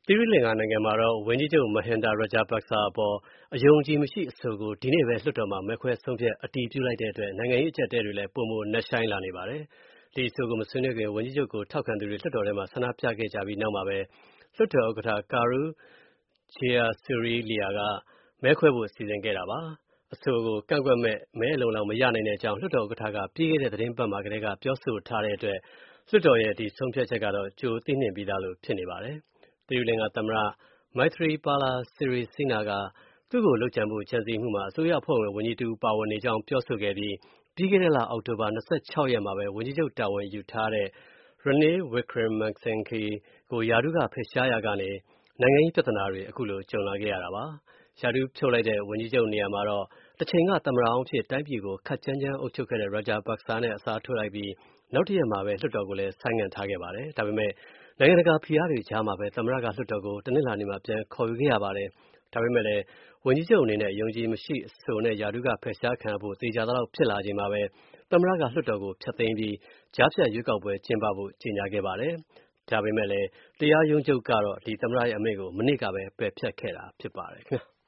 သီရိလင်္ကာနိုင်ငံမှာဝန်ကြီးချုပ် Mahinda Rajapaksa အပေါ်အယုံအကြည်မရှိအဆိုကိုဒီနေ့ပဲလွှတ်တော်မှာမဲခွဲဆုံးဖြတ်အတည်ပြုလိုက်တဲ့အတွက်နိုင်ငံရေးအကျပ်အတည်းတွေလည်းပိုမိုနက်ရှိုင်းလာနေပါတယ်။ဒီအဆိုကိုမဆွေးနွေးခင်ဝန်ကြီးချုပ်ကိုထောက်ခံသူတွေလွှတ်တော်ထဲမှာဆန္ဒပြခဲ့ကြပြီးနောက်မှာပဲလွှတ်တော်ဥက္ကဋ္ဌ Kru Jayasuriya ကမဲခွဲဖို့စီစဉ်ခဲ့တာပါ။အဆိုကိုကန့်ကွက်မဲ့မဲအလုံအလောက်မရနိုင်တဲ့အကြောင်းလွှတ်တော်ဥက္ကဋ္ဌကပြီးခဲ့တဲ့သတင်းပတ်မှာကတည်းကပြောဆိုထားတဲ့အတွက်လွှတ်တော်ရဲ့ဒီဆုံးဖြတ်ချက်ကတော့ကြိုသိနှင့်ပြီးသားလို့ဖြစ်နေပါတယ်။သီရိလင်္ကာသမ္မတ Maithripala Sirisena ကသူ့ကိုလုပ်ကြံဖို့ကြံစည်မှုမှာအစိုးရအဖွဲ့ဝင်ဝန်ကြီးတစ်ဦးပါဝင်နေကြောင်းပြောဆိုခဲ့ပြီးပြီးခဲ့တဲ့လအောက်တိုဘာ26ရက်မှာပဲဝန်ကြီးချုပ်တာဝန်ယူထားတဲ့ Ranil Wickremesinghe ကိုရာထူးကဖယ်ရှားရာကနေနိုင်ငံရေးပြဿနာတွေအခုလိုကြုံလာခဲ့ရတာပါ။ရာထူးဖြုတ်လိုက်တဲ့ဝန်ကြီးချုပ်နေရာမှာတော့တစ်ချိန်ကသမ္မတဟောင်းအဖြစ်တိုင်းပြည်ကိုခပ်ကြမ်းကြမ်းအုပ်ချုပ်ခဲ့တဲ့ Rajapaksa နဲ့အစားထိုးလိုက်ပြီးနောက်တစ်ရက်မှာပဲလွှတ်တော်ကိုလည်းဆိုင်းငံ့ထားခဲ့ပါတယ်။ဒါပေမဲ့နိုင်ငံတကာဖိအားတွေကြားမှာပဲသမ္မတကလွှတ်တော်ကိုတနင်္လာနေ့မှာပြန်ခေါ်ယူခဲ့ရပါတယ်။ဒါပေမဲ့လည်းဝန်ကြီးချုပ်အနေနဲ့ယုံကြည်မရှိအဆိုနဲ့ရာထူးကဖယ်ရှားခံရဖို့သေချာသလောက်ဖြစ်လာချိန်မှာပဲသမ္မတကလွှတ်တော်ကိုဖျက်သိမ်းပြီးကြားဖြတ်ရွေးကောက်ပွဲကျင်းပဖို့ကြေညာခဲ့ပါတယ်။ဒါပေမဲ့လည်းတရားရုံးချုပ်ကတော့ဒီသမ္မတရဲ့အမိန့်ကိုမနေ့ကပဲပယ်ဖျက်ခဲ့တာဖြစ်ပါတယ်ခင်ဗျာ။